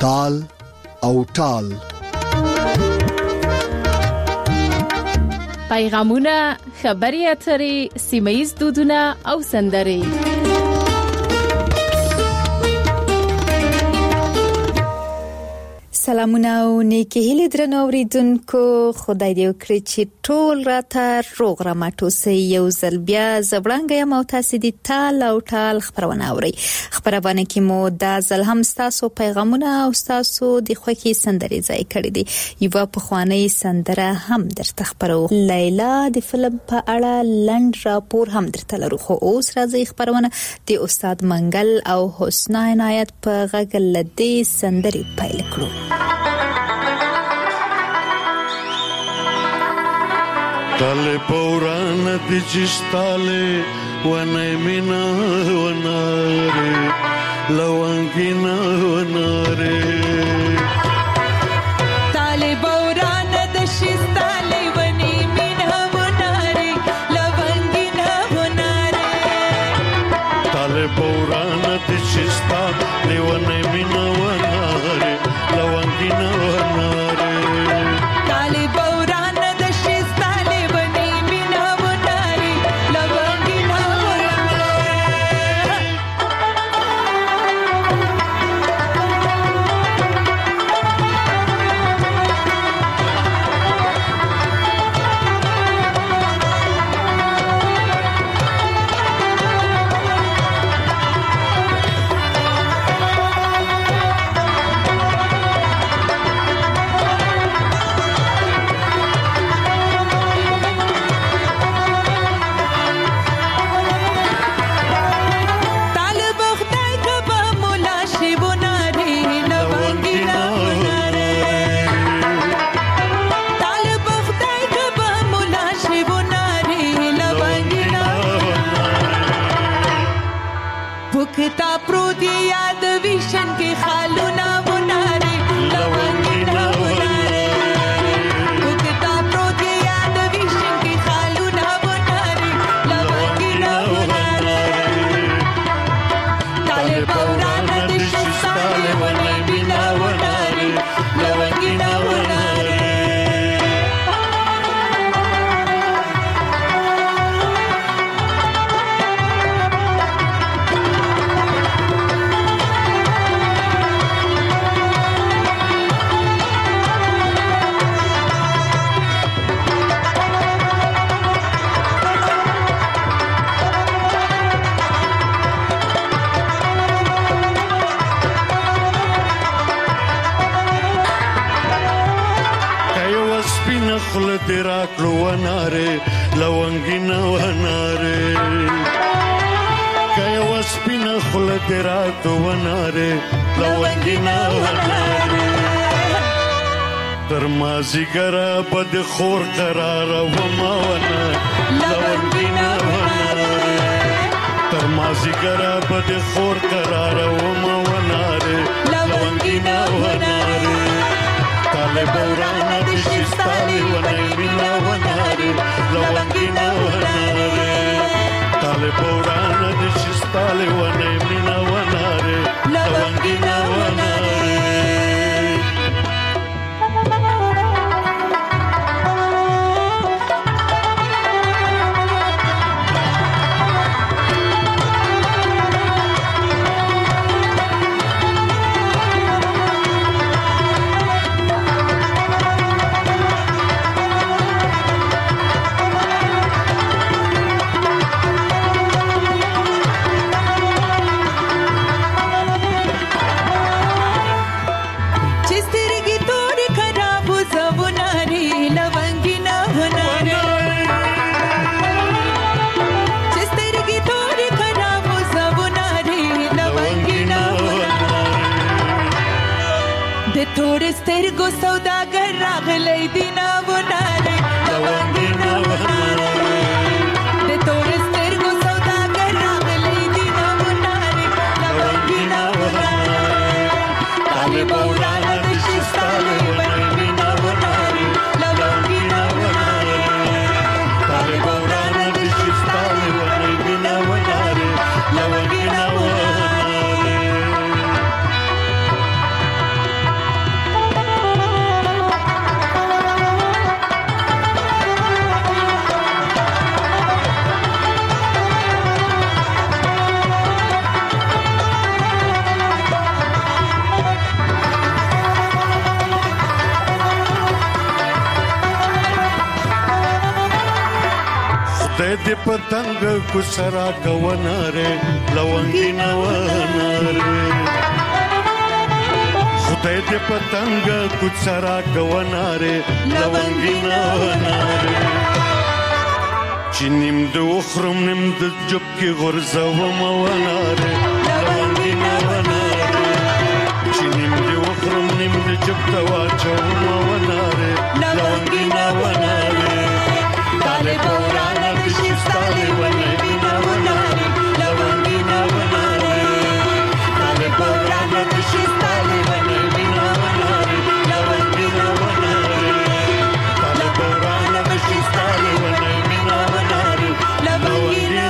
تال او ټال. پیغامونه، خبري اترې، سیمه‌ییز دودونه او سندرې. سلامونه او نیکی هیله درنو اوریدونکو، خدای دې وکړي چې ټول راته روغ رمټ اوسئ. یو ځل بیا زبړنګ یم او تاسو دې تال او ټال خبرونه اورئ. خبرونه کې مو دا ځل هم تاسو پیغامونه او تاسو د خوښي سندرې ځای کړې دي. یو په خواني سندره هم درته خبرو. لیلا د فلم په اړه لند راپور هم درته لرو. خو اوس راځي خبرونه د استاد منګل او حسنا عنایت په غږ لدې سندرې پیل کړو. Tale paurana di cistale wana mina wanare lawangina wanare Tale paurana di cistale wana mina wanare lawangina wanare Tale paurana di cistale wana mina wanare lawangina wanare Tale paurana di cistale wana mina wanare lawangina Bukta prodi yad vishan ke khaluna bunare lawangina bunare Bukta prodi yad vishan ke khaluna bunare lawangina bunare Tale paurana dishistale wane bina bunare lawangina bunare خل تیرا کلو وناره لونگینا وناره کای وسپینا خل تیرا کلو وناره لونگینا وناره ترمازی گرا بد خور قرار وما ونه لونگینا وناره ترمازی گرا بد خور قرار وما وناره لونگینا وناره Tale paurana di cistale wana mina wanare lawangina wanare Tale paurana di cistale wana mina wanare lawangina wanare थोड़े स्थिर को सौदागर रागले दिना बुनारे लवंगिना बुनारे दे थोड़े स्थिर को सौदागर रागले दिना बुनारे लवंगिना बुनारे ताले बोलाना दिशिस्ताले वनगिना बुनारे लवंगिना बुनारे ताले बोलाना दिशिस्ताले वनगिना बुनारे लवंगिना बुनारे دې پتنګ کو سرا کووناره لونګینا وناره خدای دې پتنګ کو سرا کووناره لونګینا وناره چنیم د وخرم نیم د جب کې غرزه و موناره لونګینا وناره چنیم د وخرم نیم د جب تواچو موناره لونګینا وناره Dale borana bishistale wanegina wanare lawangina wanare Dale borana bishistale wanegina wanare lawangina wanare Dale borana bishistale wanegina wanare lawangina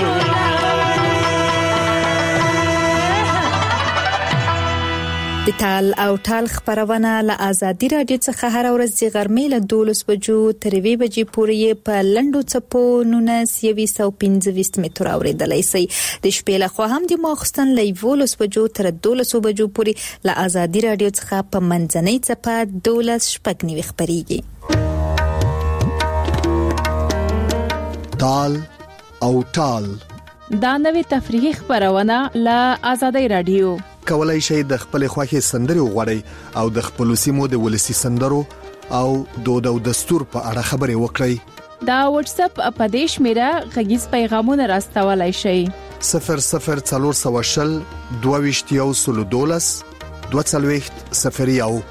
د تال او ټال خبرونه له آزادي رادیو څخه هر ورځ د غرمې له 12 بجو تر 2 بجې پورې په لندو چپو 1915 متر اوریدلای شي د شپې له خوا هم د ماخستن له 12 بجو تر 12 بجو پورې له آزادي رادیو څخه په منځنۍ چپه 12 شپږ خبريږي تال او ټال دا نوې تفریحي خبرونه له آزادي رادیو کولای شي د خپل خوښي سندري وغوړي او د خپل سیمو د ولسی سندرو او دود او دستور په اړه خبري وکړي دا واتس اپ په دیش میرا غږیز پیغامونه راستولای شي 0040 22 22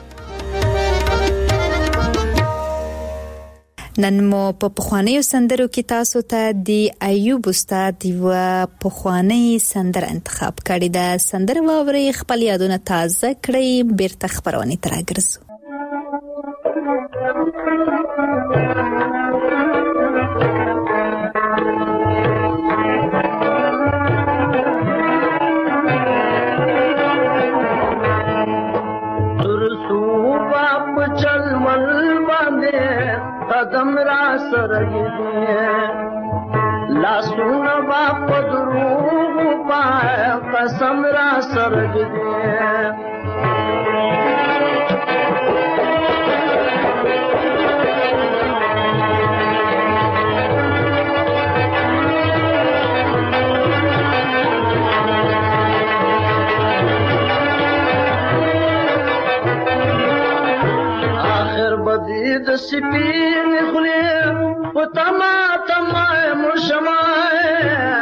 نن مو په پخوانیو سندرو کې تاسو ته د ایوب استاد و پخوانی سندر انتخاب کړی دا سندر واوري خپل یادونه تازه کړی بیرته خبرونه ترګرځو قدم را سرگی دیئے لاسون باپ دروغ پائے قسم را سرگی دیئے آخر بدید سپین خلیم و تمام مشمائے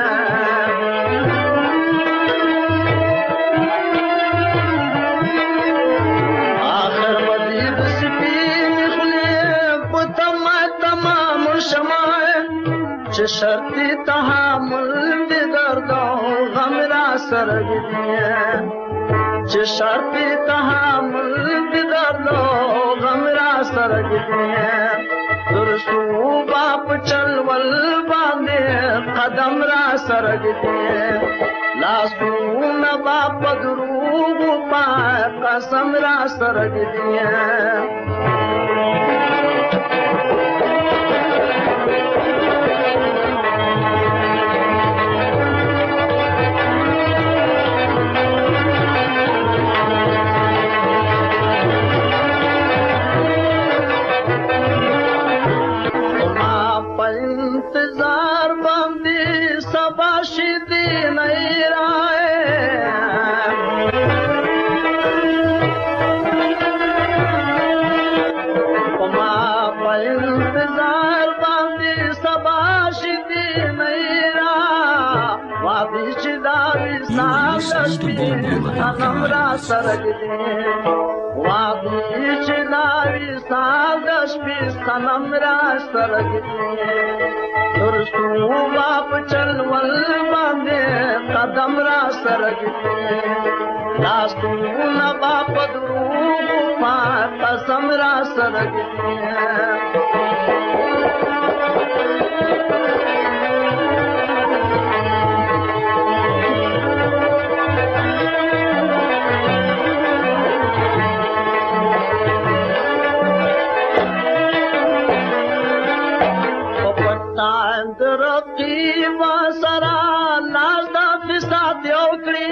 آخر بدید سپین خلیم و تمام مشمائے چه شرطی تحامل دی درد و غم را سرگی دیئے چه شرطی تحامل دی درد و غم را سرگی دیئے درسو باپ چلول باندے قدم را سرگی دیئے لاسو باپ دروغ پائے قسم را سرگی دیئے इंतजार बंदी सबाशी दी नहीं राए इंतजार बंदी सबाशी दी नहीं रा वादी चिदारी सागशी अनमरा सरग दे वादी चिदारी सागशी सनमरा सरग दे درسو باپ چلول باندے قدم را سرگتے لاسو باپ دروغ پاک قسم را سرگتے رقیب سرا ناز دا فساد یوکڑی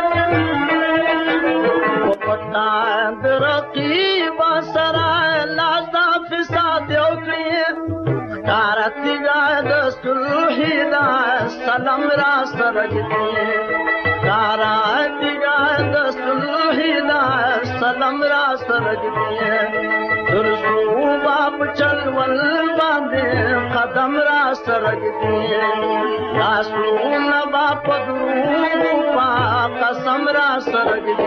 پتاند رقیب سرا د صلح دا سلام را سره دې کارا دیګا د صلح دا سلام را سره دې تر څو باپ چلول باندې قدم را سره دې لاسونه باپ درو پا قسم را سره دې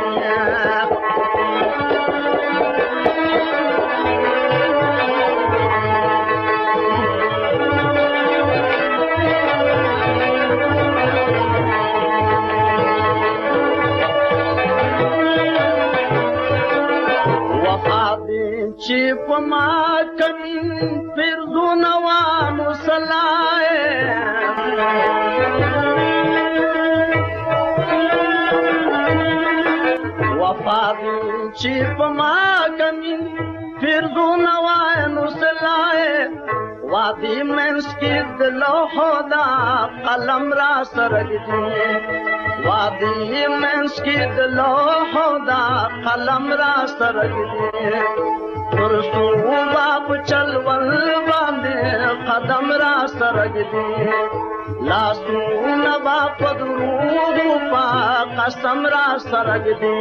چې په ما کمین فرزونه وا مصلای وفاد چې په ما کمین فرزونه وا مصلای وادي منس کې د لوحو دا قلم را سره دې وادي منس کې د لوحو دا قلم را سره دې تر څو باپ چلول باندې قدم را سره دې لاسونه باپ درو پا قسم را سره دې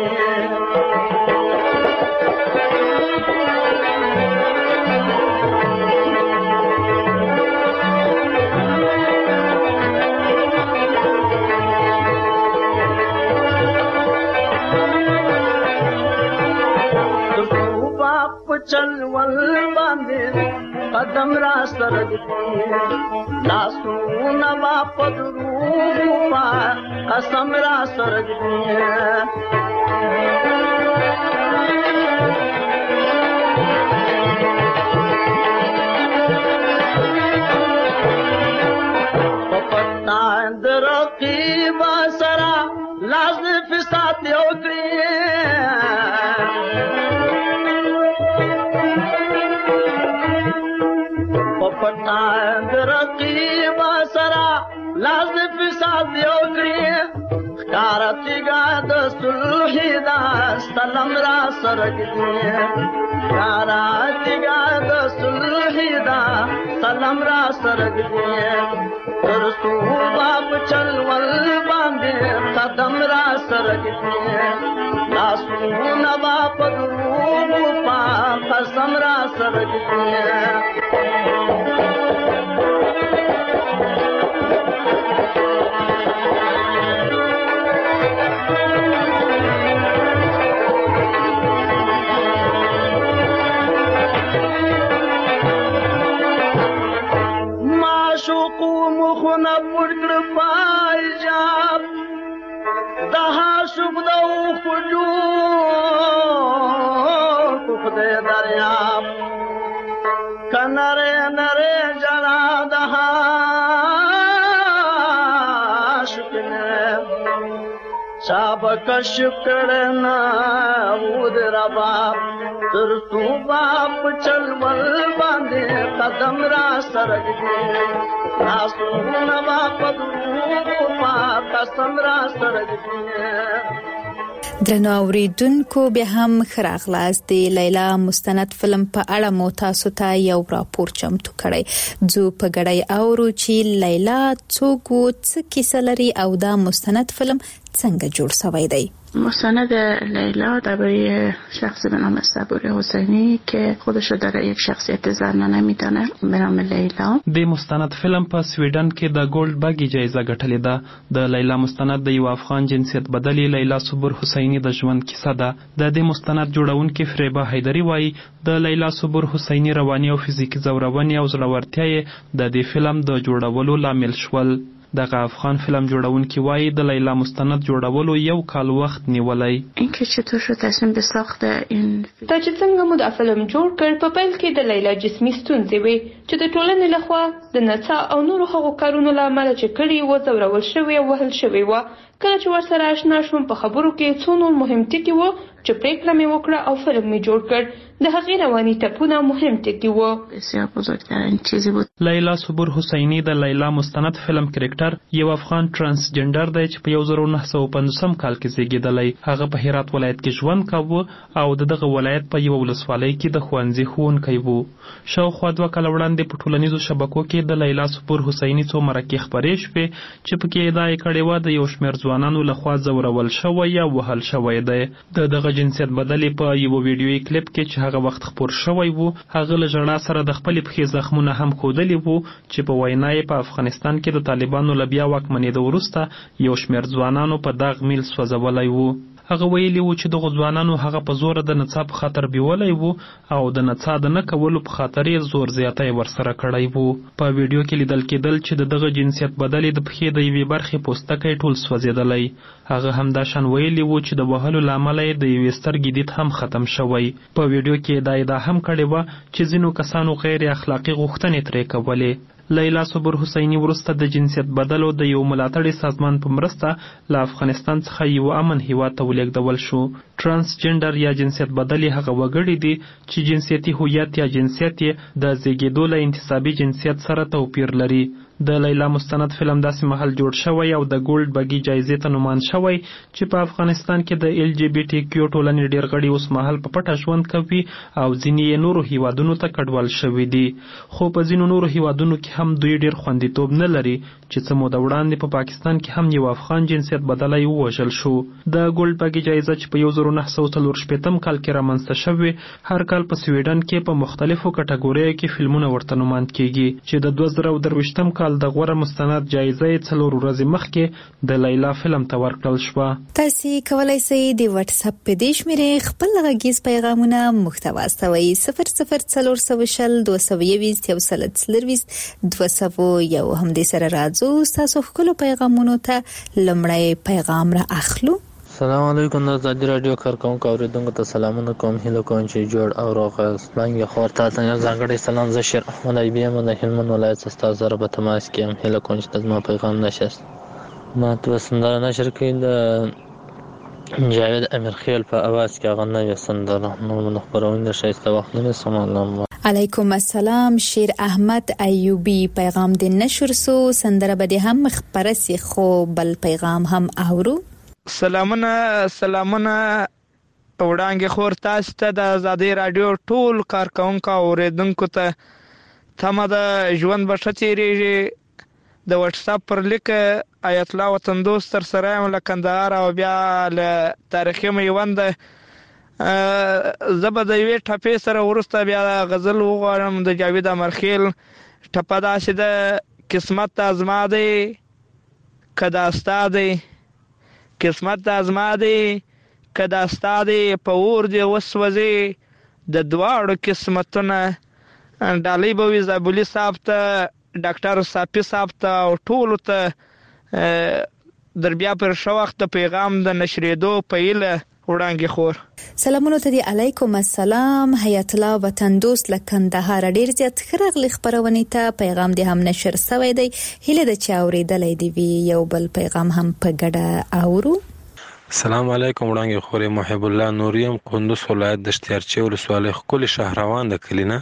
چلول باندې قدم را سره دې لاسونه باپ درو پا قسم را سره دې پپتا درقیب سره لاس فساد یو کړی پپتا درقیب سرا لازم فساد یو کړی کارتیګا د صلح دا سلام را سره دې کارتیګا د صلح دا سلام را سره دې تر څو باپ چلول باندې قدم را سره دې لاسونه باپ درو پا قسم را سره دې مخونه پړکړ پایجاب دها شوب دو خجو خدای دریاب کناره نره جنا دها شکنه چابک شکرنا ود ربا تر تو باپ چلول باندې قدم را سره دې لاسونه باپ درو پا قسم را سره دې درنو اوریدونکو بیا هم خراغلاس د لیلا مستند فلم په اړه مو تاسو ته یو راپور چمتو کړی جو په غړی اورو چې لیلا څوک څه کیسه لري او دا مستند فلم څنګه جوړ شوی دی. مستند لیلا درباره شخصی به نام صبوری حسینی که خودش رو در یک شخصیت زنانه میدانه به نام لیلا. د مستند فلم په سویډن کې د ګولډ بګي جایزه ګټلې ده. د لیلا مستند د یو افغان جنسیت بدلی لیلا صبور حسینی د ژوند کیسه ده. د دې مستند جوړونکي فریبا حیدری وایي د لیلا صبور حسینی رواني او فزیکی زورونې او زړورتیا د دې فلم د جوړولو لامل شول. دغه افغان فیلم جوړونکي وایي د لیلا مستند جوړولو یو کال وخت نیولای. اینکه چطور شد تصمیم به ساخت این دا چې څنګه مو د فلم جوړ کړ په پیل کې د لیلا جسمي ستونزې وي چې د ټولنې لخوا د نڅا او نورو هغو کارونو له امله چې کړي و ځورول شوې او وهل شوې وه. کله چې ورسره اشنا شوم په خبرو کې څو نور مهم ټکي وو چې پریکړه مې وکړه او فلم مې جوړ کړ. د هغې رواني ټپونه مهم ټکي وو. بسیار بزرگترین چیزی بود. لیلا صبور حسینی د لیلا مستند فلم کرکټر یو افغان ترانسجنډر دی چې په 1950 کال کې زیږیدلی. هغه په هرات ولایت کې ژوند کاوه او دغه ولایت په یو ولسوالۍ کې د ښوونځي ښوونکی و. شاوخوا 2 کاله وړاندې په ټولنیزو شبکو کې د لیلا صبور حسینی څو مرکې خپرې شوې چې پکې ادعا یې کړې وه د یو شمېر ځوانانو لخوا ځورول شوی یا وهل شوی دی. د دغه جنسیت بدلې په یو ویډیویي کلیپ کې چې هغه وخت خپور شوی وو، هغه له ژړا سره د خپلې پښې زخمونه هم ښودلي وو چې په وینا یې په افغانستان کې د طالبانو له بیا واکمنېدو وروسته یو شمېر ځوانانو په داغ میل سوځولی وو. هغه ویلي وو چې دغو ځوانانو هغه په زوره د نڅا په خاطر بیولی وو او د نڅا د نه کولو په خاطر یې زور زیاتی ورسره کړی وو. په ویډیو کې لیدل کېدل چې د دغه جنسیت بدلې د پښې د یوې برخې پوستکی ټول سوځېدلی. هغه همدا شان ویلي وو چې د وهلو له امله یې د یوې سترګې دید هم ختم شوی. په ویډیو کې دا ادعا هم کړې وه چې ځینو کسانو غیر اخلاقي غوښتنې ترې کولې. لیلا صبور حسینی وروسته د جنسیت بدلو د یو ملاتړي سازمان په مرسته له افغانستان څخه یو امن هیواد ته ولېږدول شو. ترانسجنډر یا جنسیت بدلې هغه وګړي دي چې جنسیتي هویت یا جنسیت یې د زیږېدو له انتصابي جنسیت سره توپیر لري. د لیلا مستند فلم داسې مهال جوړ شوی او د ګولډ بګي جایزې ته نومان شوی چې په افغانستان کې د LGBT ټولنې ډېر غړي اوس مهال په پټه ژوند کوي او ځینې یې نورو هیوادونو ته کډوال شوي دي. خو په ځینو نورو هیوادونو کې هم دوی ډېر خوندیتوب نه لري چې څه موده وړاندې په پاکستان کې هم یو افغان جنسیت بدلی ووژل شو. د ګولډ بګي جایزه چې په 1944 کال کې رامنځته شوې هر کال په سویډن کې په مختلفو کټګوریو کې فلمونه ورته نومان کیږي چې د 2023 کال د غوره مستند جایزه یې 4 ورځې مخکې د لیلا فلم ته ورکړل شوه. تاسو کولای شئ د واتس اپ په دې شمېرې خپل غږیز پیغامونه موږ ته واستوئ 00420 221 200 یو هم دې سره راځو تاسو خپل پیغامونو ته لمړی پیغام را اخلو. السلام علیکم د ازادي رادیو کارکونکو اوریدونکو ته سلامونه کوم. هیله کوم چې جوړ او روغ څنګه خور ته یو ځانګړی سلام زه شیر احمد ایبی یم د هلمند ولایت څخه سره په تماس کې یم. هیله کوم چې زما پیغام نشست ما ته سندره نشر کړي د جاوید امیرخیل په اواز کې هغه نوې سندره نو خبرونه شایسته وخت نه سمون. علیکم السلام شیر احمد ایوبی پیغام د نشر سو سندره به هم خبره سی خو بل پیغام هم اورو. سلامونه وړاندې خور تاسو ته د ازادي رادیو ټول کارکونکو اوریدونکو ته تمه د ژوند بشه تیریږي د واتس اپ پر لیک آیت الله وطن دوست تر سره یم له کندهار او بیا له تاریخي میوند زه به د یوې ټپې سره وروسته بیا غزل وغواړم د جاوید امیرخیل. ټپه داسې د قسمت د ازما دی که دا ستا دی قسمت د ازما دی که دا ستا دی په اور دی وسوځي د دواړو قسمتونه ډالۍ به وي زابلي صاحب ته ډاکټر صافي صاحب ته او ټولو ته در بیا پر ښه وخت د پیغام د نشرېدو په هیله وړاندې خور. سلامونه ته دی علیکم السلام حیات الله وطن دوست له کندهار ډیر زیات خرغلی خبرونه ته پیغام دی هم نشر شوی دی. هیله د چا اوریدلای دی وی یو بل پیغام هم په ګډه اورو. السلام علیکم وړاندې خوري محب الله نوریم قندوز ولایت د اشتیارچی ولسوالۍ خپل شهروان د کلینه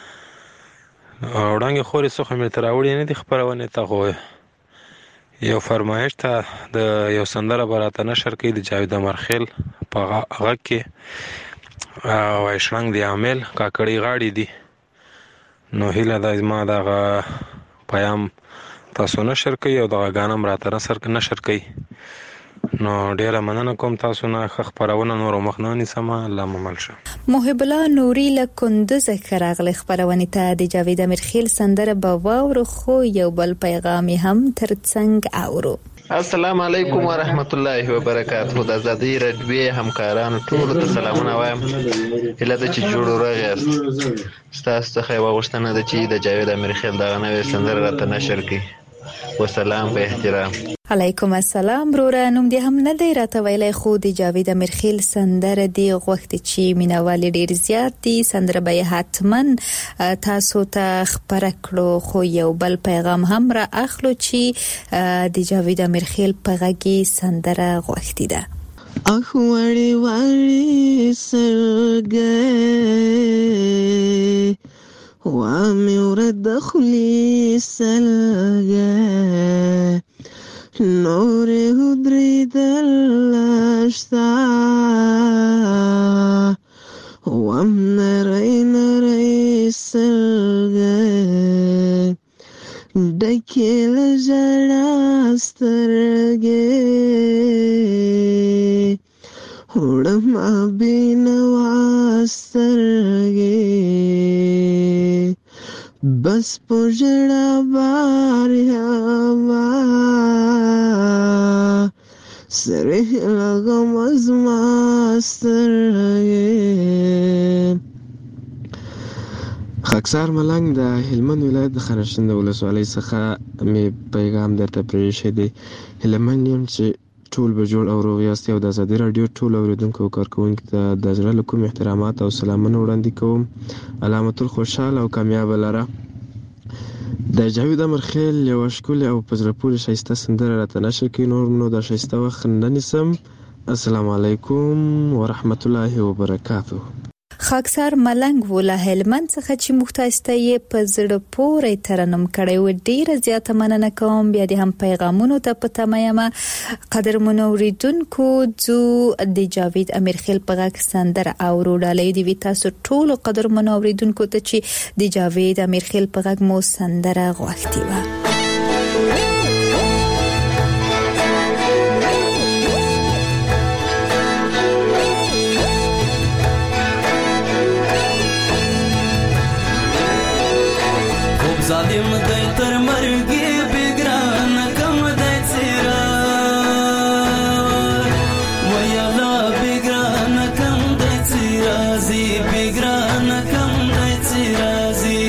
وړاندې خوري څه خمه تراوړي نه دی خبرونه ته خو یو فرمایش ته د یو سندره براته نشر کړي د جاوید امیرخیل په هغه کې او شرنګ دی عامل کاکړی غاړي دي نو هیله د ما دغه پیام تاسو نشر کړئ او دغه غانم راته نشر کړئ نو ډیره مننه کوم تاسو نه خبرونه نور مخنونی سما الله ممل شه. محب الله نوري له کندوز خراغله خبرونه ته د جاوید امیرخیل سندره باور خو یو بل پیغام هم ترڅنګ اورو. السلام علیکم ورحمت الله وبرکاته. د ازادي رادیو همکارانو ټول ته سلامونه وایم. هله د چې جوړ راغی تاسو ته خو وغوښتنه د چې د جاوید امیرخیل دا نوې سندره راته نشر کړي. والسلام په احترام. علیکم السلام برورا نوم دې هم نه دی راته ویلای خو د جاوید امیرخیل سندره دی غوښتي چې مینوال ډیر زیات دي سندره به حتمن تاسو ته خبر کړو خو یو بل پیغام هم را اخلو چې د جاوید امیرخیل په غږی سندره غوښتي ده. اخ وړي وړي سلګي وامي ورد خلی سلګي نور هدري دلشتا وام نري نري سلګي ډکیل جړا سترګي وړم بینوا سترګي بس پوجړه باریا ما سره لګم ازما سترګي. خاکسار ملنګ د هلمند ولایت د خرشند ولسوالۍ څخه می پیغام درته پرېښی دی. هلمند یم چې ټول به جوړ او روغ یاست او د ازادي راډیو ټول اوریدونکو او کارکوونکو ته د زړه له کومې احترامات او سلامونه وړاندې کوم. علامت الخوشحال او کامیابه لره. د جاوید امرخیل یوه ښکلې او په زړه پورې ښایسته سندره راته نشر کوي. نور نو د ښایسته وخت نه نیسم. السلام علیکم ورحمت الله وبرکاته. خاکسار ملنګ ولا هلمند څخه چې مختاسته یې په زړه پورې ترنم کړی و. ډیره زیاته مننه کوم. بیا دې هم پیغامونو ته په تمه یم. قدرمنو اوریدونکو ځو د جاوید امیرخیل په غږ سندره اورو. ډالۍ دې وي تاسو ټولو قدرمنو اوریدونکو ته چې د جاوید امیرخیل په غږ مو سندره غوښتې وه. ظالم دی تر مرګي بګران کم دی څیرا ویلا بګران کم دی څیرا زی بګران کم دی څیرا زی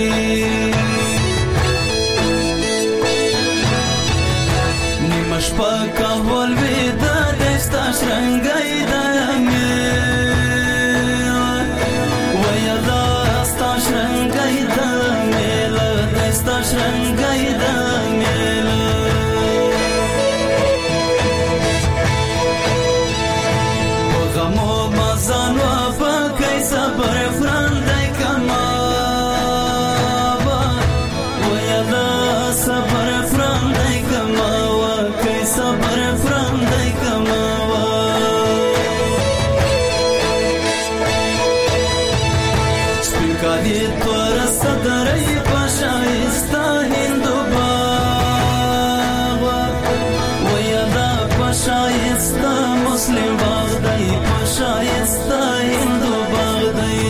نیمش پاکا ول ودا دستا شرنګای دامه ویلا استا شرنګای دامه شرنګای د میله په غمو مزان و پکې صبر فرندای کما ویا دا صبر فرندای کما و کې صبر فرندای کما سپینکالی تور صدرای شایسته هندو باغ ویا دا شایسته مسلم باغ دی شایسته هندو باغ دی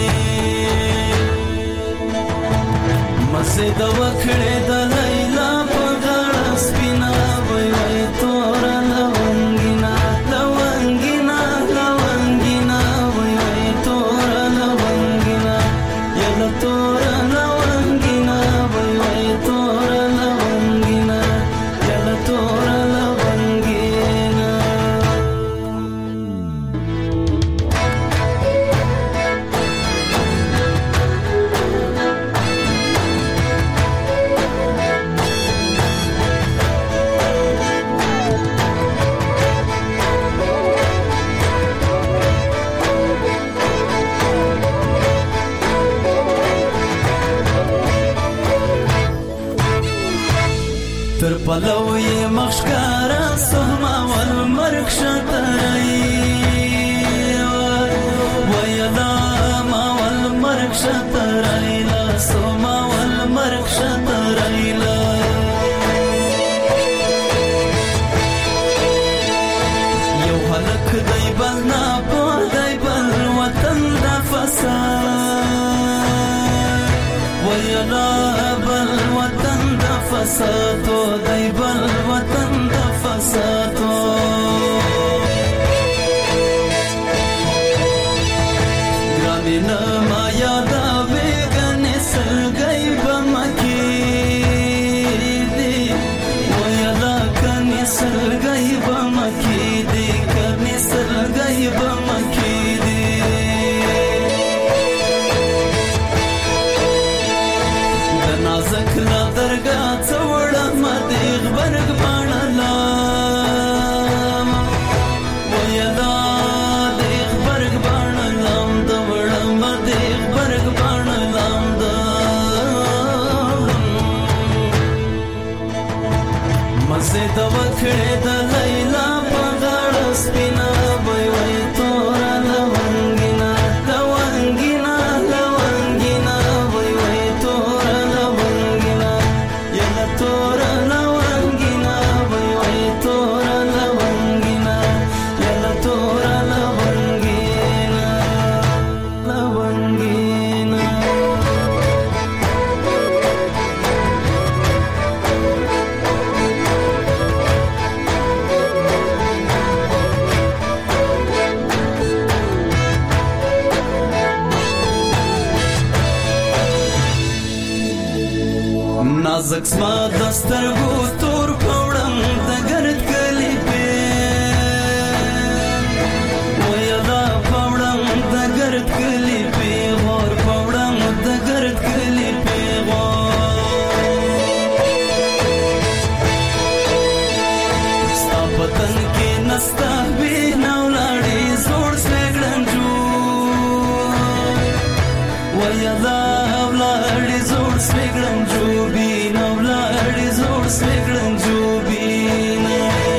مزه د وکړې د لیلا په غاړه سپینا وای وای تور لونګینا لونګینا لونګینا وای وای تور لونګینا یلا تور پلو یې مخشکارا سهما والمرک شترای ویلا ما والمرک شترای لا سهما والمرک شترای لا یو هلک دی بل نا پور دی بل وطن د فساد ویلا بل وطن د فساد دی بل وطن د فساد ګرانینا ما یاد وګنې سلګي بمکی دی ویلا کني سلګي بمکی دی کني سلګي بمکی دی د نازک لا درګه څوړه مدي غبرګ باڼه لا ویلا مزه د وکړې د لیلا په غاړه سپینا وای وای تور لونګینا لونګینا لونګینا وای وای تور لونګینا یا تور لونګینا وای وای تور لونګینا یا تور لونګینا لونګینا نازک سما دسترګو تور پوړم د ګرد کلی په ویا دا پوړم د ګرد کلی په ور پوړم د ګرد کلی په ستا پتن کې نستا به نو لاړې زوړ سګړن جو ویا دا لاړې زوړ سګړن جو سګړن جوبینا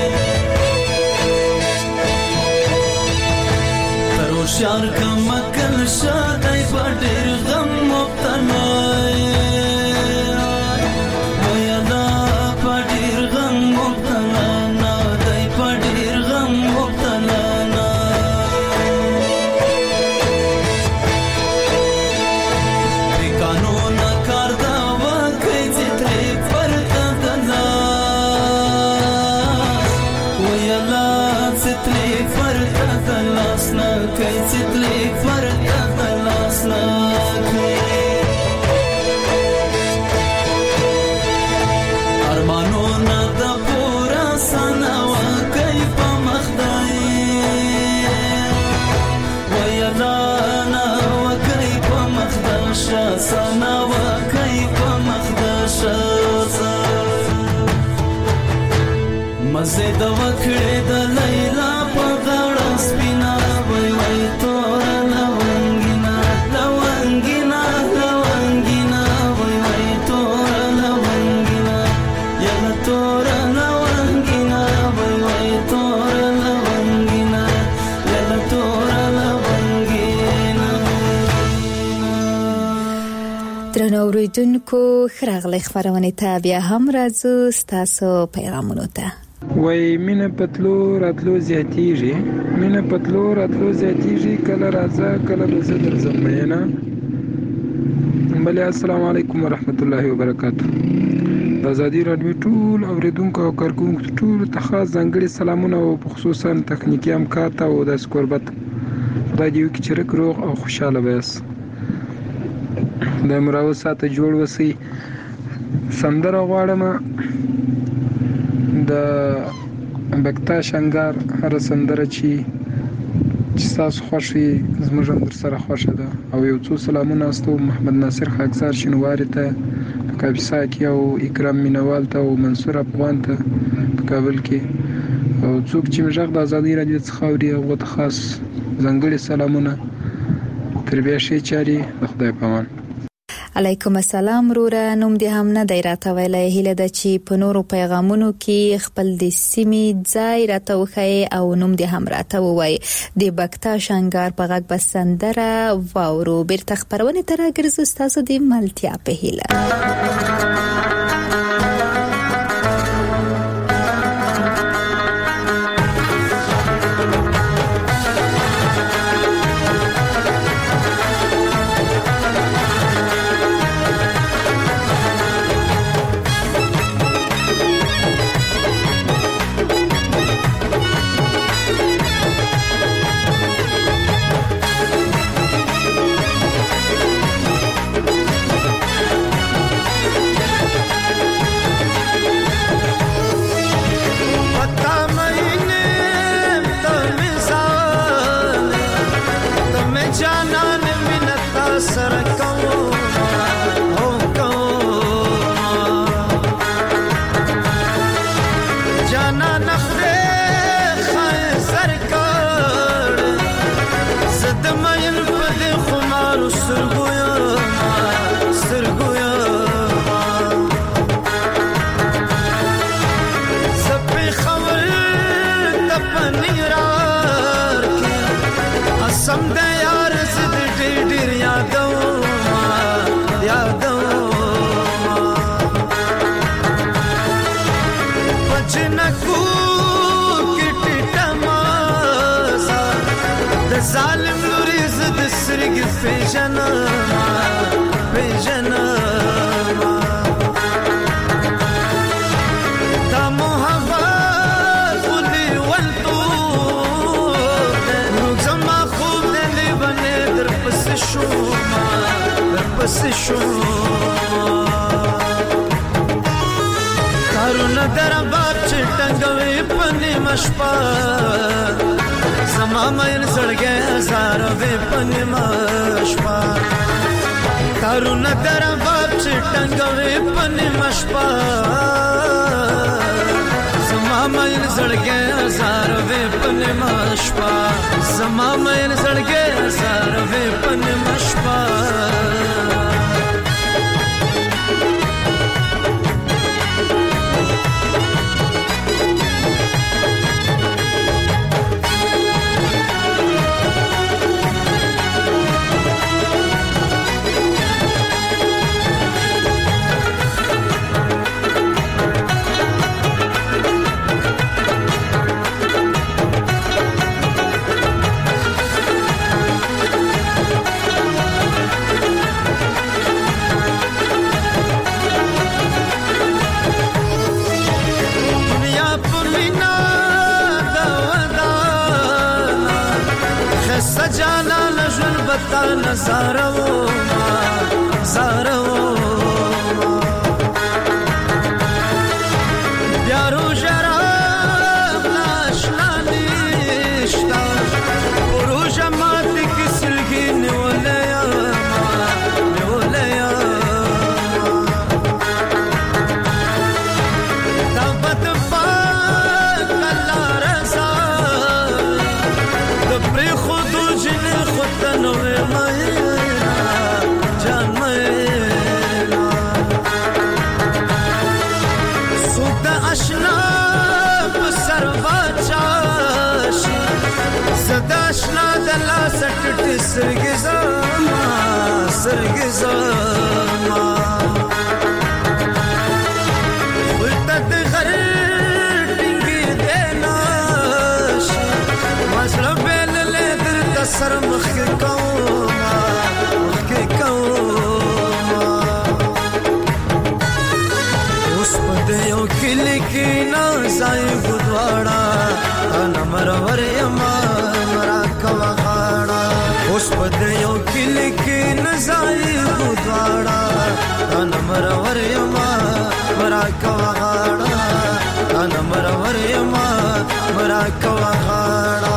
ترو شار کمکل شادای پډیر غم مبتلا ویا دا پډیر غم مبتلا نا دای پډیر غم مبتلا نا قانون کار دا وکړي چې کای ستلی فرد تلاسنا ارمانو نا د پورا سنا و کای په مخدای ویلا نا و کای په مخداش سنا و کای په مخداش مزه د وکړې د لیلا په غاړه سپینا وای وای تور لونګینا لونګینا لونګینا وای وای تور لونګینا یا تور لونګینا وای وای تور لونګینا یا تور لونګینا. درنو اوریدونکو خراغلی خبرونه ته بیا هم راځو ستاسو پیغامونو ته. وای مینه پتلو راتلو زیاتیږي مینه پتلو راتلو زیاتیږي کله راځه کله به زه درځم مینا بله. السلام علیکم ورحمت الله وبرکاتو. د ازادي راډیو ټول اوریدونکو او کارکونکو ټول ته خاص ځانګړي سلامونه او خصوصا تخنیکی همکار ته او د سکوربت خدای دې وکړي چې روغ او خوشاله وایاست. د مراو ساته جوړ وسی سندره غواړم د بکتا شنګار هر سندره چې تاسو خوښي زموږ هم در سره خوښه ده. او یو څو سلامونه استو محمد ناصر خاکسار شینواری ته په کاپیسا کې او اکرام مینوال ته او منصور افغان ته په کابل کې او څوک چې مجاغ د ازادي راډیو څخه اوري او ته خاص ځانګړي سلامونه تر بیا شي چاري د خدای په امان. علیکم السلام وروره. نوم دې هم نه دی راته ویلی. هیله ده چې په نورو پیغامونو کې خپل د سیمې ځای راته وښایي او نوم دې هم راته ووایي. د بکتا شنګار په غږ به سندره واورو. بیرته خپرونې ته راګرځو ستاسو د ملتیا په هیله. جنکو کټټه مازه د ظالم لوري زد سرګ پیژنه دا محبت خودی ولتو روز ما خوب دلی بنه در پس شوما کارونه در باب چټنګوي پنی مشپا زما مېن زړګي زاروي پنی مشپا کارونه در باب چټنګوي پنی مشپا زما مېن زړګي زاروي پنی مشپا زما مېن زړګي زاروي پنی مشپا سجانا لجل بطان زارو بیارو جراب ناشنا نیشتا برو جماعت کی سلگی نیولیا دابت پاک اللہ رضا دبری خود خودنوی مینا جان مینا سوک دا اشنا بسر باچاشی زد اشنا دلا سٹٹ سرگزاما خودت غر ٹنگی دیناشی مذرب سر مخی کوما اس پدیو کلی کی نازائی گدواڑا انا مرور یما مرا کواغاڑا اس پدیو کلی کی نازائی گدواڑا انا مرور یما مرا کواغاڑا انا مرور یما مرا کواغاڑا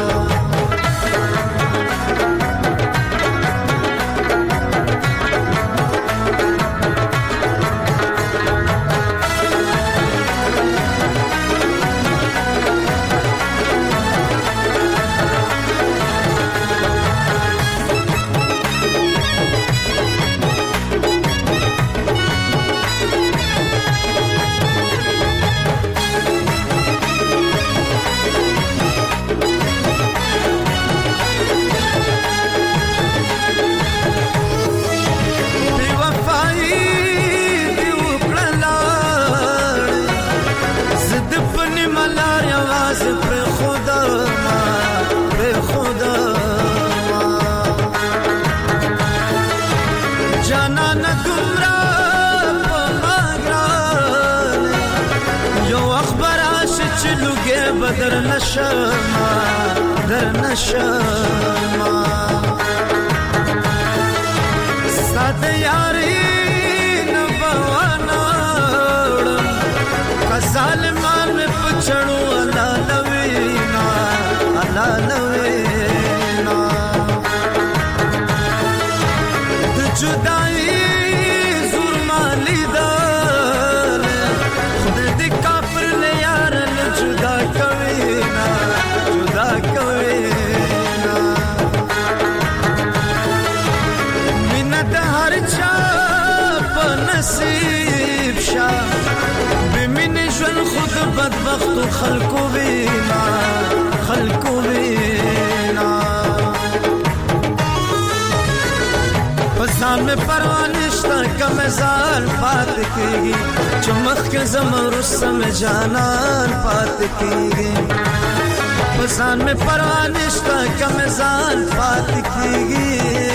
در نشما سات یاری نبواناڑم ظالمان میں پچھڑو اللہ لوینا جدائی ظلمالی دار خود دی کافر نے یار جدا کوینا منت ہر چاپ نصیب شا بمن جن خود بدبخت خلقو بینا پسان میں پروانشتا کم زال پات پاتې کېږي چې مخکې ځم وروسته مې جانان پاتې کېږي په ځان مې پروا نشته که مې ځان پاتې کېږي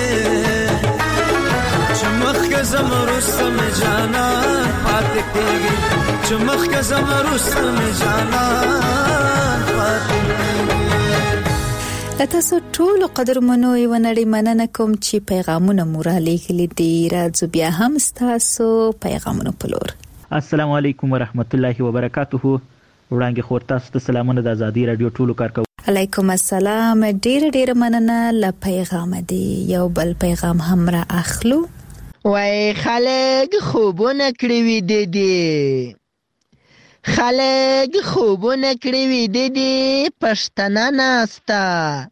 چې مخکې ځم وروسته مې جانان پاتې کېږي چې مخکې ځم وروسته مې جانان پاتې کېږي. تاسو ټول قدرمنو یو نړۍ مننه کوم چې پیغامونه مو را لېږلي دي. راځو بیا هم ستاسو پیغامونه په لور. السلام علیکم ورحمت الله وبرکاته. وړاندې خور تاسو ته سلامونه د ازادي رادیو ټولو کارکو. علیکم السلام. ډېر مننه له پیغام دی. یو بل پیغام هم را اخلو. وای خلک خوبونه کړی وي دي خلک خوبونه کړی وي دي پښتنه ناستا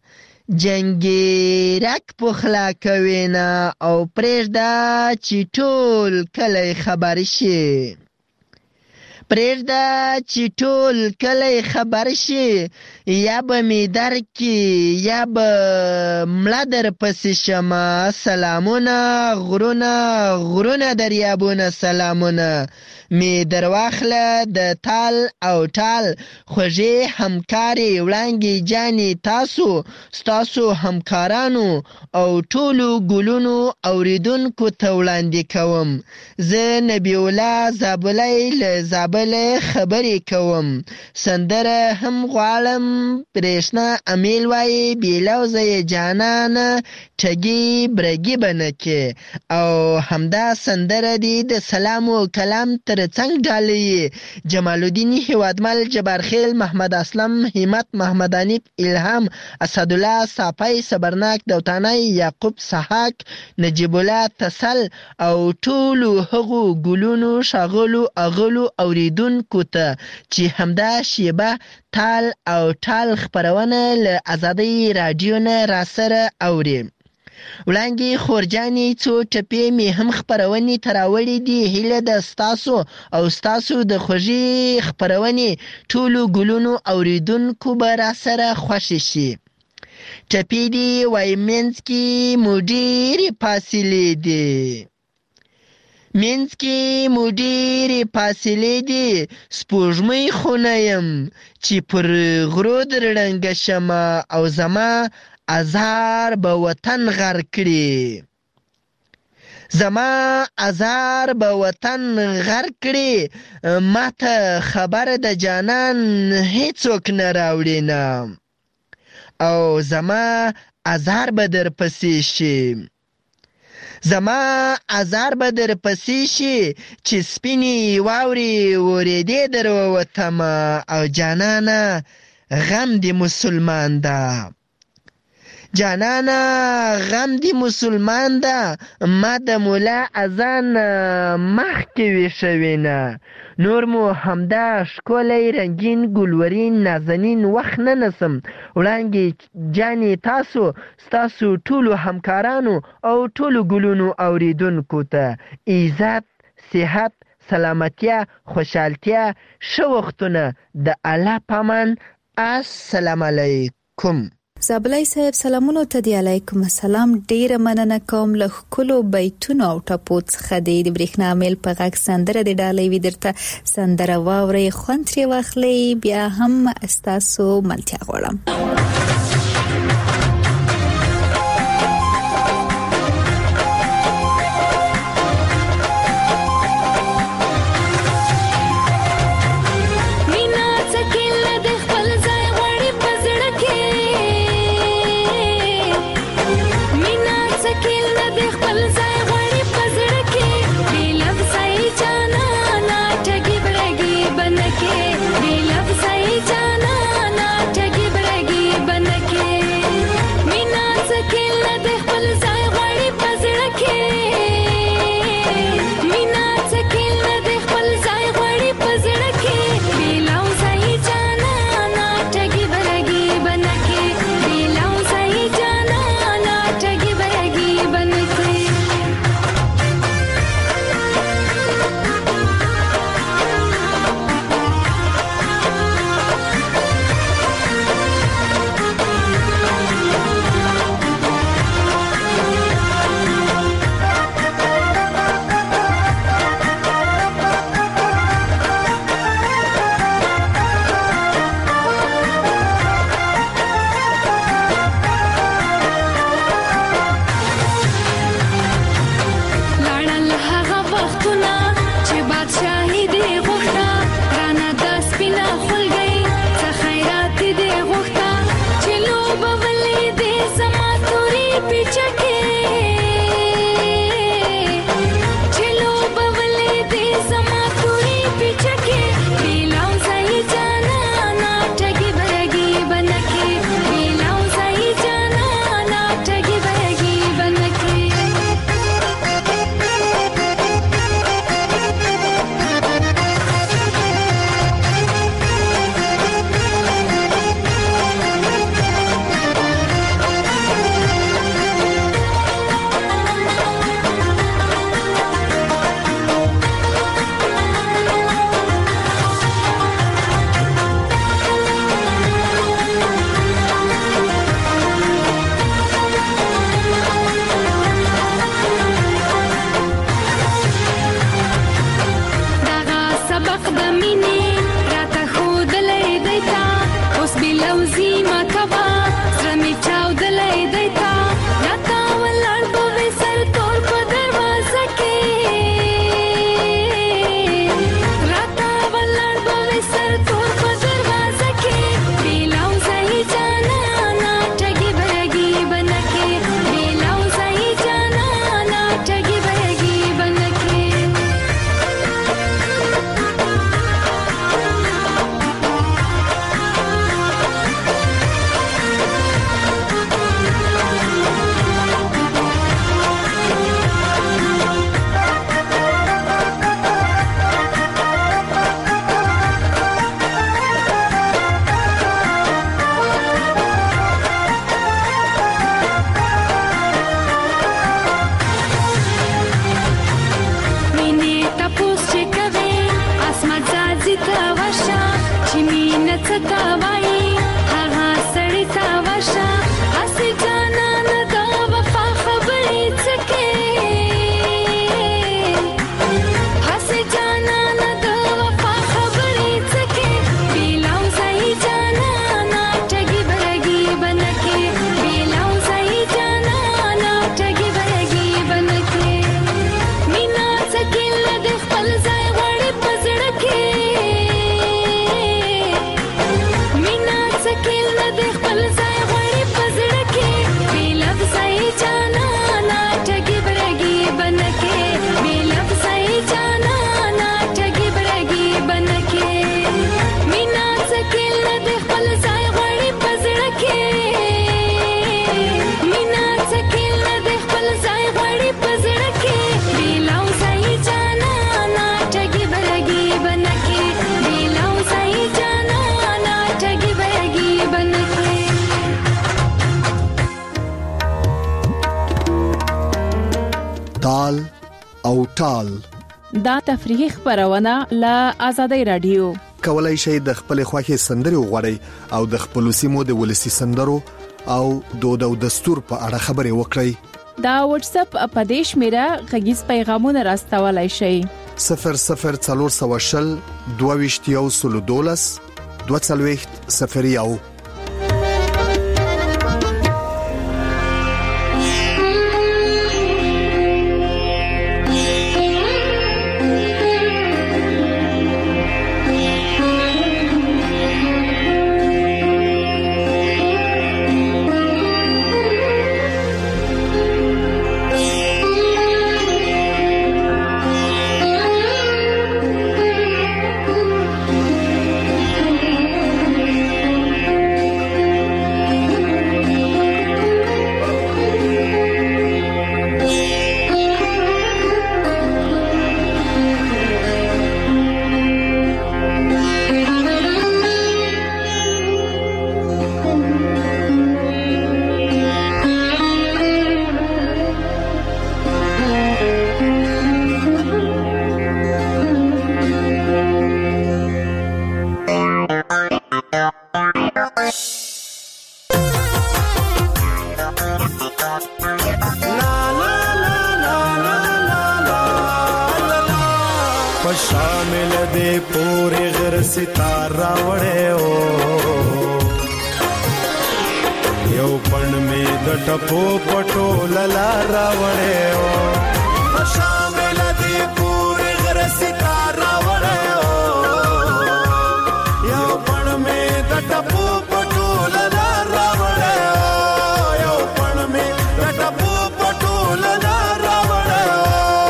جنگیرک پخلا کوي نه او پرېږده چې ټول کلی خبر شي پرېږده چې ټول کلی خبر شي یا به مې درکې یا به مړه در پسې شمه سلامونه غرونه دریابونه سلامونه می درواخله د تال او ټال خوږې همکارې وړانګې جانې ستاسو همکارانو او ټولو ګلونو اوریدونکو ته وړاندې کوم. زه نبی الله زابلی له زابله خبرې کوم. سندره هم غواړم برېښنا امیل وایي بېلوزه یې جانانه ټګي برګي به نه کې او همدا سندره دی د سلام و کلام تر څنګ ډالۍ جمال الدین هیوادمل جبارخیل محمد اسلم همت محمد انیب الهام اسدالله صافی صبرناک دوتانی یعقوب سحاک نجیب الله تسل او ټولو هغو ګلونو شاغلو اغلو اوریدونکو ته چې همدا شیبه تال او ټال خپرونه له ازادي رادیو نه راسره اوري. وړانګې خورجانې څو ټپې مې هم خپرونې ته راوړې دي. هیله ده ستاسو او ستاسو د خوږې خپرونې ټولو ګلونو اوریدونکو به راسره خوښې شي. ټپې دي وایي منځ کې مو ډېرې فاصلې دي سپوږمۍ خو نه یم چې پر غرو در ړنګه شمه او زما ازار به وطن غر کړي ما ته خبر د جانان هیڅوک نه راوړي نه او زما ازار به در پسې شي چې سپینې واورې ورېدې در ووتمه او جانانه غم دې مسلمان ده ما د مولا اذان مخکې ویښوي نه نور مو همدا ښکلی رنګین ګلورین نازنین وخت نه نسم. وړانګې جانې ستاسو ټولو همکارانو او ټولو ګلونو اوریدونکو ته عزت صحت سلامتیا خوشحالتیا ښه وختونه د الله پامان. السلام علیکم. زابلای صاحب سلامونو ته دی. علیکم السلام. ډیره مننه کوم له ښکلو بیتونو او ټپو څخه د برېښنا میل په غږ سندره د ډالۍ وي درته سندره واورئ خوند ترې واخلئ بیا هم ستاسو ملتیا غواړم. بن نڅتا وای ها ها سړی تا وشا اسی جانا نه دا وفا خبرې څکه اسی جانا نه دا وفا خبرې څکه بیلاو ځای جانا نه ټګي برګي بنکه بیلاو ځای جانا نه ټګي برګي بنکه مینا څکل د خپل ځای وړي پزړ کې مینا څکل د خپل ځای وړي پزړ کې بیلاب ځای جانا نه ټګي برګي بنکه بیلاب ځای جانا نه ټګي برګي بنکه مینا څکل د خپل ځای وړي پزړ کې مینا څکل د خپل ځای وړي پزړ کې بیلاو ځای جانا نه ټګي برګي بنکه بیلاو ځای جانا نه ټګي برګي بنکه تال او ټال دا تفریحي خبرونه له آزادۍ رادیو کولای شئ د خپل خوښي سندري وغوړئ او د خپل سیمو د ولسی سندرو او دود او دستور په اړه خبري وکړئ. دا واتس اپ اپدیش میرا غږیز پیغامونه راستولای شئ 00420 22 20 شامل دے پورے غر ستارہ وڑے او یو پن میں د ټپو پټو للا وڑے او شامل دے پورے غر ستارہ وڑے او یو پن میں د ټپو پټو للا وڑے او یو پن میں د ټپو پټو للا وڑے او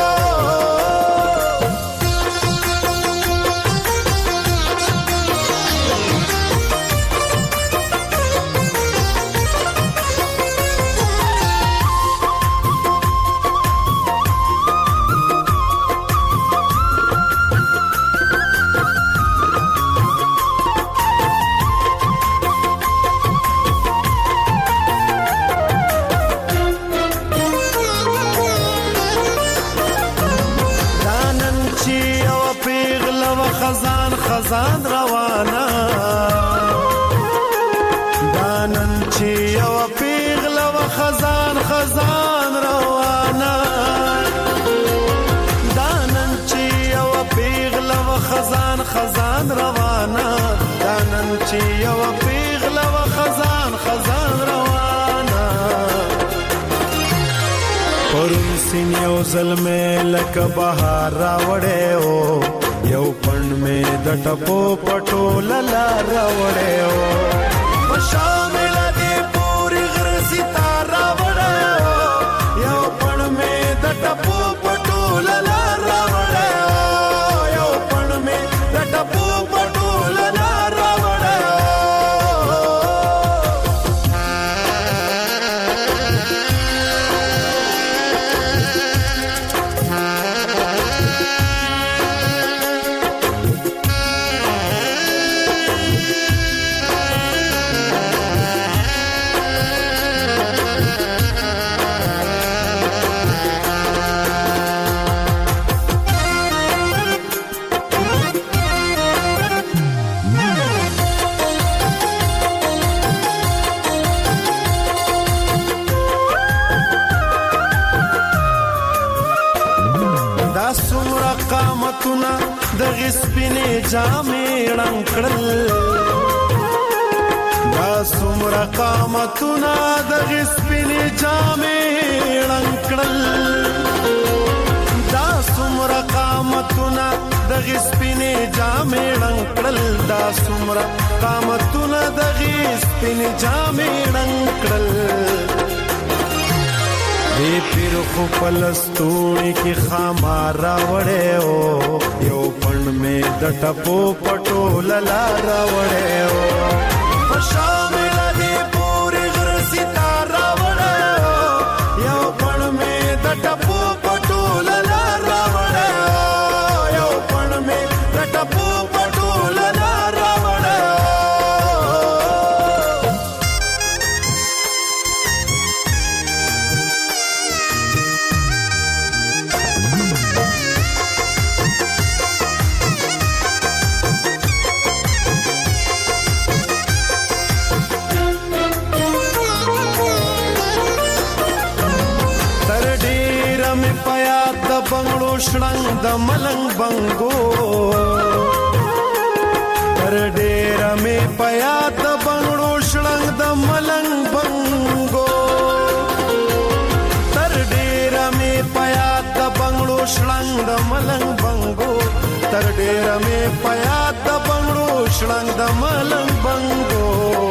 خزان روانا دانن چی یو پیغل و خزان روانا دانن چی یو پیغل و خزان روانا دانن چی یو پیغل و خزان روانا پرون سین یو ظلمه لک بهار راوړې او یو پن میں د ټپو پټو للا راوړې او شامل دې پوری غر ستاره وړې او یو پن میں د ټپو پټو للا راوړې او یو پن میں د ټپو پټو للا راوړې سپینې جامې رنګ کړل دا څومره قامتونه دغه سپینې جامې رنګ کړل دا څومره قامتونه دغه سپینې جامې رنګ کړل دا څومره قامتونه دغه سپینې جامې رنګ کړل دی پیر خو پلستوړي کې خامار راوړې او یو پړ مې د ټپو پټو للا راوړې او په شامل دی پورې غر ستار راوړې او یو پړ مې د ټپو پټو للا راوړې او یو پړ مې د ټپو پټو للا راوړې بنگړو شړنګ د ملنګ بنګو تر ډېر مې پیا د بنگړو شړنګ د ملنګ بنګو تر ډېر مې پیا د بنگړو شړنګ د ملنګ بنګو تر ډېر مې پیا د بنگړو شړنګ د ملنګ بنګو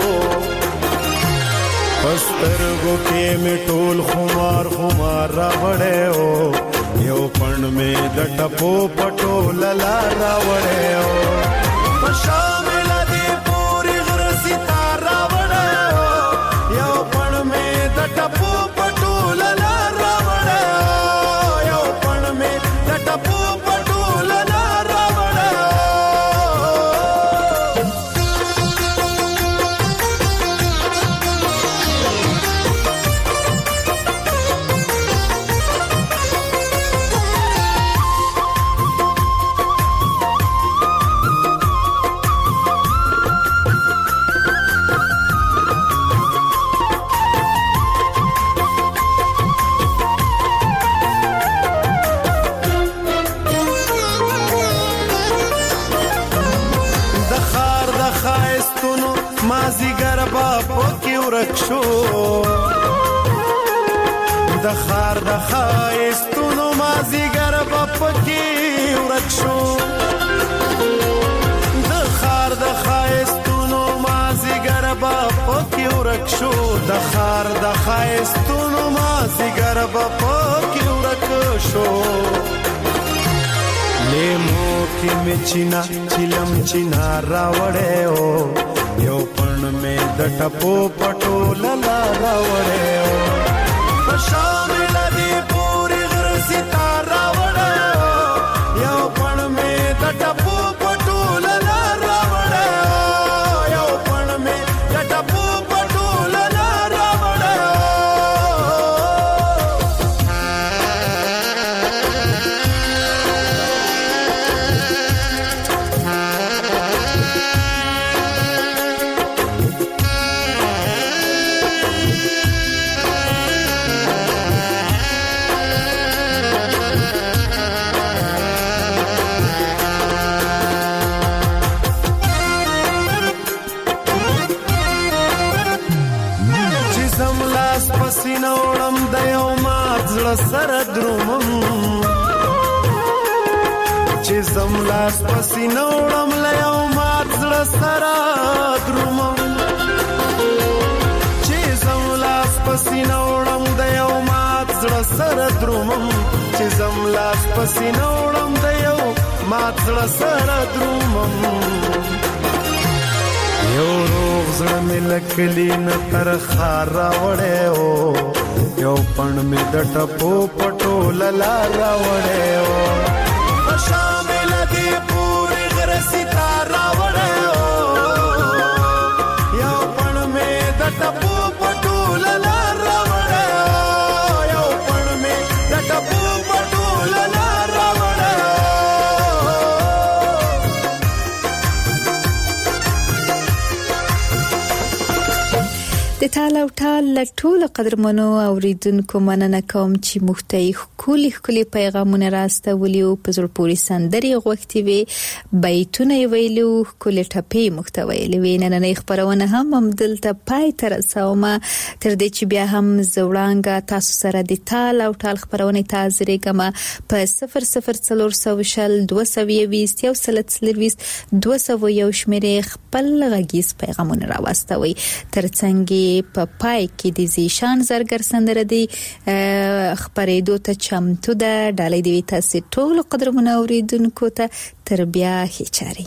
پسترګو کې مې ټول خمار خمار راوړې او یو پړ مې د ټپو پټو للا راوړې او په شامل دی پورې غر ستار راوړې او یو پړ مې د ټپو پټو للا راوړې او یو پړ مې د ټپو پټو للا راوړې شو د خار د خایستونو مازیګر په پکی ورک شو د خار د خایستونو مازیګر په پکی ورک شو د خار د خایستونو مازیګر په پکی ورک شو لیمو کې مچینا چلم چینا راوړې او یو پړ مې د ټپو پټو للا راوړې او په شامل دی پورې غر ستار راوړې او یو پړ مې د ټپو پټو للا راوړې او یو پړ مې د ټپو پټو للا راوړې سینوړم د یو مات زړه سره درومم چې زم لاس په سینوړم له یو مات زړه سره درومم چې زم لاس په سینوړم د یو مات زړه سره درومم چې زم لاس په سینوړم د یو مات زړه سره درومم یو روغ زړه مې لکلی نه تر خار راوړې او یو پړ مې د ټپو پټو للا راوړې او په شامل دی پورې غر ستار راوړې او یو پړ مې د ټپو پټو للا راوړې او یو پړ مې د ټپو پټو للا راوړې د ټال او ټال ټول قدرمنو اوریدونکو مننه کوم چې مختلف کلی پیغامونه راستولي او په زړه پورې سندري غوښتي وي بیتونه ویلو کلی ټپې محتوی لوي نن خبرونه هم دلته پای تر سومه تر دې چې بیا هم زوړانګه تاسو سره د ټال او ټال خبرونه تاسو رګما په 0040 220 یو سلسلويس 201 شمیرې خپل غږیز پیغامونه راوستوي ترڅنګ په پای کې د زیشان زرګر سندره دی خبرېدو ته چمتو ده ډالۍ دی تاسو ټول قدرمنو اوریدونکو ته تر بیا هچاري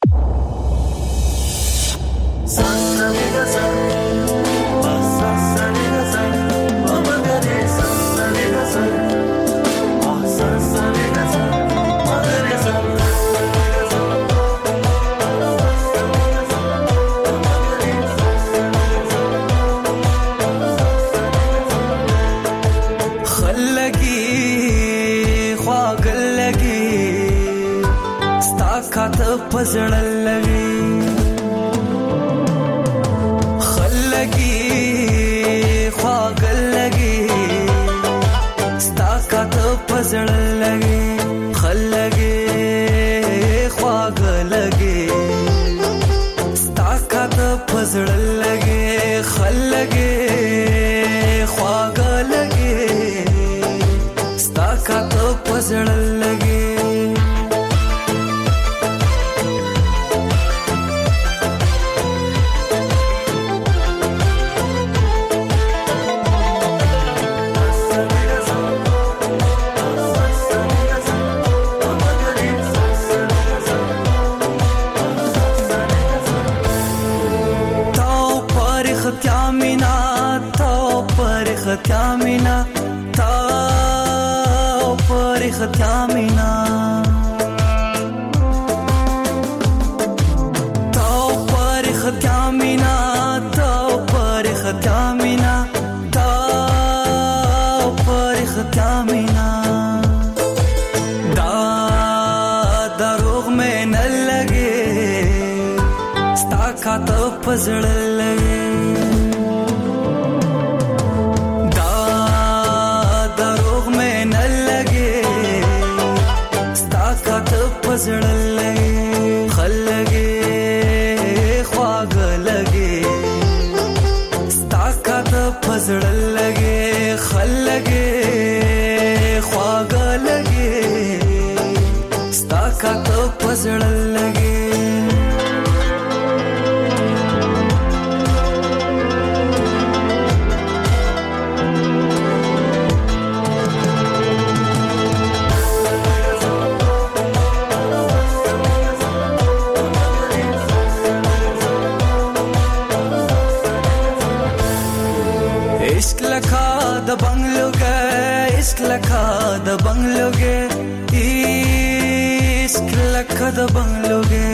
پزړل لګي خلګي خواګل لګي ستا کاته پزړل لګي خلګي خواګل لګي ستا کاته پزړل لګي خلګي خواګل لګي ستا کاته پزړل لګي Kamina ta par khamina ta par khamina ta par khamina ta par khamina da darugh mein n lage sta khat pazd lage پزړل لګي خلګي خواګل لګي ستا کاته پزړل لګي خلګي خواګل لګي ستا کاته پزړل لګي د بنگلوګه عشق لکه د بنگلوګه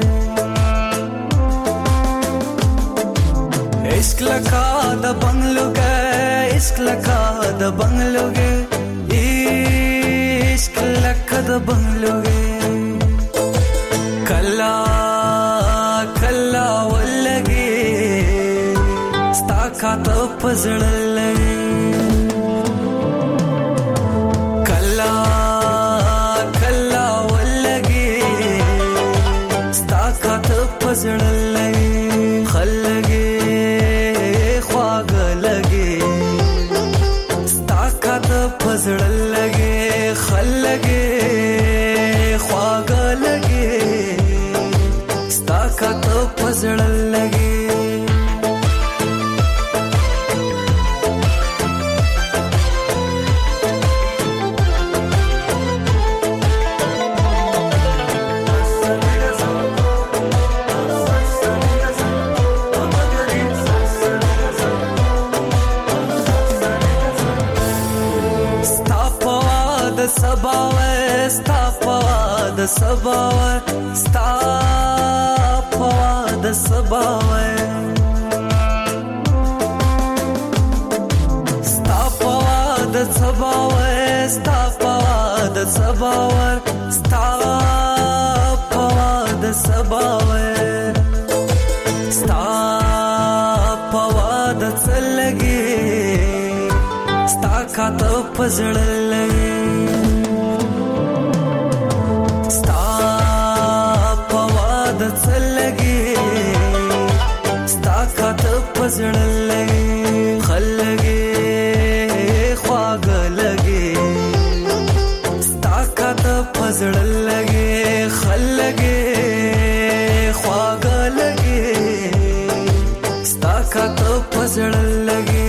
عشق لکه د بنگلوګه عشق لکه د بنگلوګه عشق لکه د بنگلوګه کلا کلا ولګي ستا کاته پزړل پزړل لګي خلګي خواګل لګي ستا کاته پزړل لګي خلګي خواګل لګي ستا کاته پزړل لګي سباوه ستا پوا د سباوه ستا پوا د سباوه ستا پوا د سباوه ستا پوا د سباوه ستا پوا د کاته پزړه لګي ستا په واده څه لګي ستا کاته پزړه لګي خلګي خواږه لګي ستا کاته پزړه لګي خلګي خواږه لګي ستا کاته پزړه لګي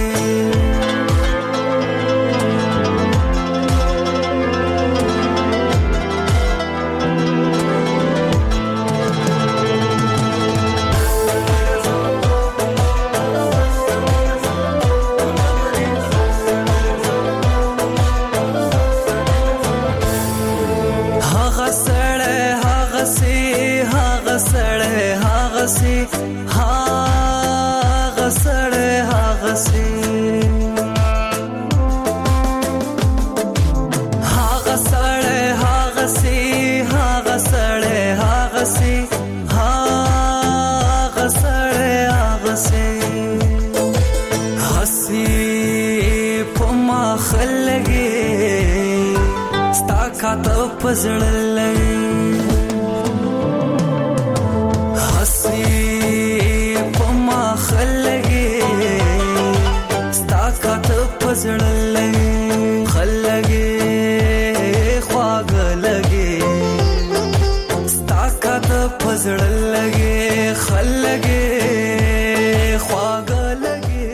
پزړه لګي حسي په ما خلګي ستا کاته پزړه لګي خلګي خواږه لګي ستا کاته پزړه لګي خلګي خواږه لګي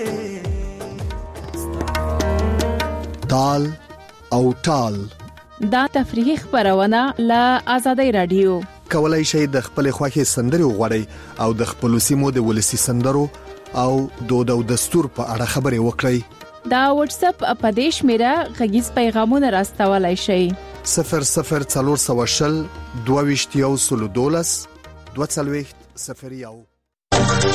تال او ټال دا تفریحي خبرونه له آزادۍ رادیو کولای شئ د خپل خوښي سندري وغوړئ او د خپل سیمو د ولسی سندرو او دود او دستور په اړه خبري وکړئ. دا واتس اپ اپدیش میرا غږیز پیغامونه راستولای شئ 0040 22 12 20